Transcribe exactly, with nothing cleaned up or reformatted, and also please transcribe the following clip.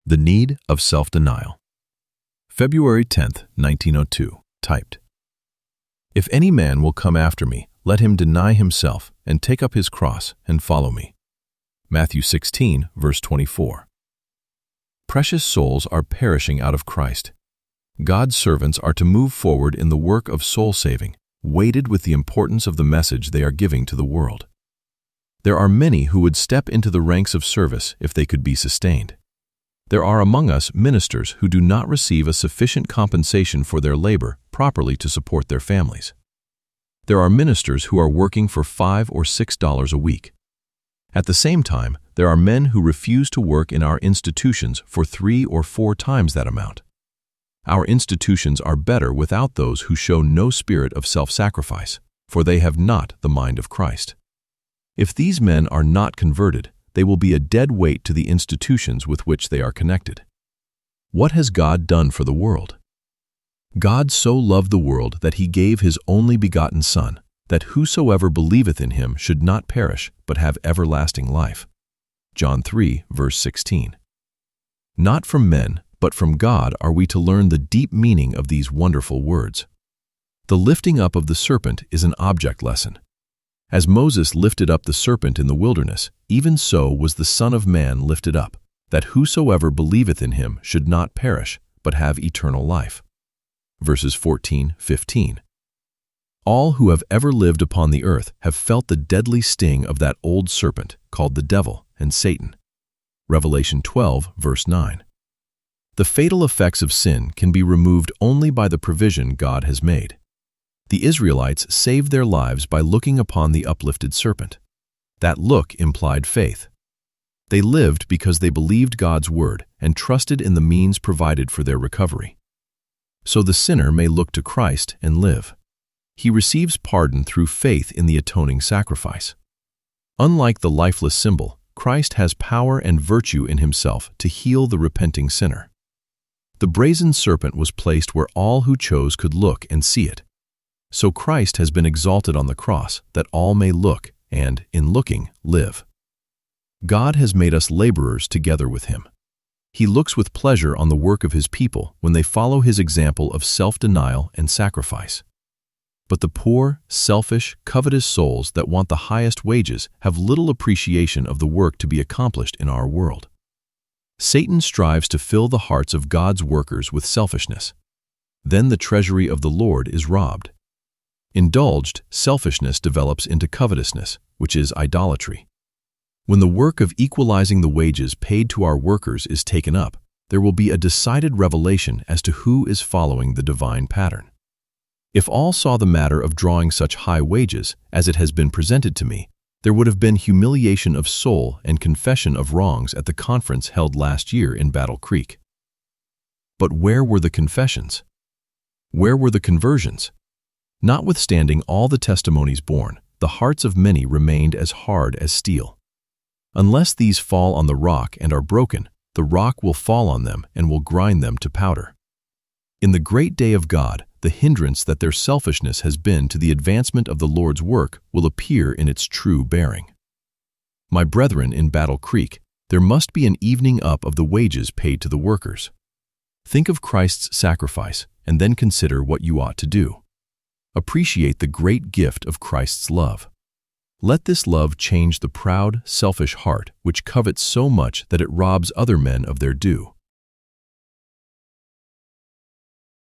The Need of Self-Denial. February tenth, nineteen oh two, typed. If any man will come after me, let him deny himself and take up his cross and follow me. Matthew sixteen, verse twenty-four. Precious souls are perishing out of Christ. God's servants are to move forward in the work of soul-saving, weighted with the importance of the message they are giving to the world. There are many who would step into the ranks of service if they could be sustained. There are among us ministers who do not receive a sufficient compensation for their labor properly to support their families. There are ministers who are working for five or six dollars a week. At the same time, there are men who refuse to work in our institutions for three or four times that amount. Our institutions are better without those who show no spirit of self-sacrifice, for they have not the mind of Christ. If these men are not converted, they will be a dead weight to the institutions with which they are connected. What has God done for the world? God so loved the world that he gave his only begotten Son, that whosoever believeth in him should not perish, but have everlasting life. John three, verse sixteen. Not from men, but from God are we to learn the deep meaning of these wonderful words. The lifting up of the serpent is an object lesson. As Moses lifted up the serpent in the wilderness, even so was the Son of Man lifted up, that whosoever believeth in him should not perish, but have eternal life. Verses fourteen, fifteen. All who have ever lived upon the earth have felt the deadly sting of that old serpent called the devil and Satan. Revelation twelve, verse nine. The fatal effects of sin can be removed only by the provision God has made. The Israelites saved their lives by looking upon the uplifted serpent. That look implied faith. They lived because they believed God's word and trusted in the means provided for their recovery. So the sinner may look to Christ and live. He receives pardon through faith in the atoning sacrifice. Unlike the lifeless symbol, Christ has power and virtue in himself to heal the repenting sinner. The brazen serpent was placed where all who chose could look and see it. So Christ has been exalted on the cross that all may look and, in looking, live. God has made us laborers together with him. He looks with pleasure on the work of his people when they follow his example of self-denial and sacrifice. But the poor, selfish, covetous souls that want the highest wages have little appreciation of the work to be accomplished in our world. Satan strives to fill the hearts of God's workers with selfishness. Then the treasury of the Lord is robbed. Indulged, selfishness develops into covetousness, which is idolatry. When the work of equalizing the wages paid to our workers is taken up, there will be a decided revelation as to who is following the divine pattern. If all saw the matter of drawing such high wages as it has been presented to me, there would have been humiliation of soul and confession of wrongs at the conference held last year in Battle Creek. But where were the confessions? Where were the conversions? Notwithstanding all the testimonies borne, the hearts of many remained as hard as steel. Unless these fall on the rock and are broken, the rock will fall on them and will grind them to powder. In the great day of God, the hindrance that their selfishness has been to the advancement of the Lord's work will appear in its true bearing. My brethren in Battle Creek, there must be an evening up of the wages paid to the workers. Think of Christ's sacrifice and then consider what you ought to do. Appreciate the great gift of Christ's love. Let this love change the proud, selfish heart which covets so much that it robs other men of their due.